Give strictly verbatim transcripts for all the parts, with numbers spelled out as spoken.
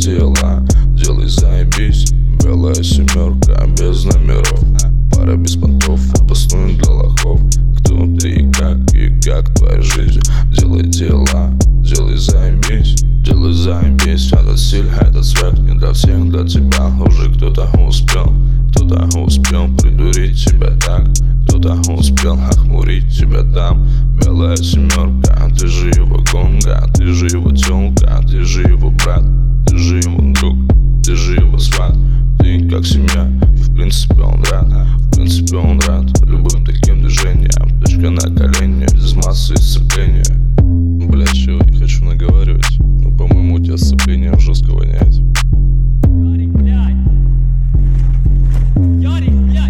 дела, делай заебись. Белая семерка без номеров, пара без понтов, опасную для лохов. Кто ты и как, и как твоя жизнь? Делай дела, делай заебись, делай заебись. Этот стиль, этот цвет не для всех, для тебя уже кто-то успел. Кто-то успел придурить тебя так, кто-то успел охмурить тебя там. Белая семерка, ты же его гонга, ты же его тёлка, ты же его брат, ты же его друг, ты же его сват. Ты как семья, и в принципе он рад, в принципе он рад любым таким движением. Точка на колене, без массы и сцепления. Блять, чего, не хочу наговаривать, но по-моему у тебя сцепление жестко воняет. Ярик, блядь! Ярик, блядь!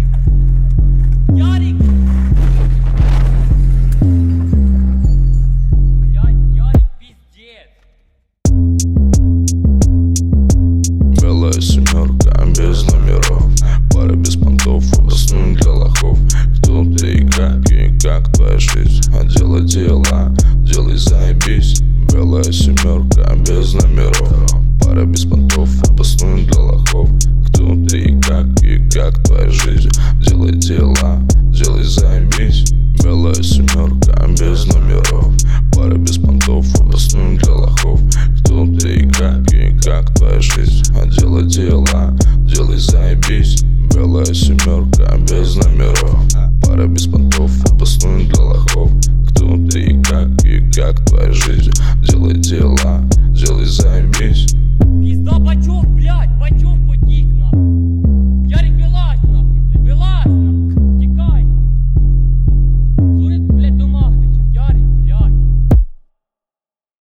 Ярик! Блядь, Ярик, пиздец! Белая семерка без номеров, пара без понтов, опасную для лохов. Кто ты и как, и как твоя жизнь? А делай дела, делай заебись. Белая семерка без номеров, пара без понтов, опасную для лохов. Кто ты и как, и как твоя жизнь? Делай дела, делай заебись. Белая семерка без номеров, пара без понтов, опасную для лохов. Кто ты и как, и как твоя жизнь? А делай дела, делай заебись. Белая семерка без номеров, пара без понтов, опасную для лохов. Кто ты и как, и как твоя жизнь? Делай дела,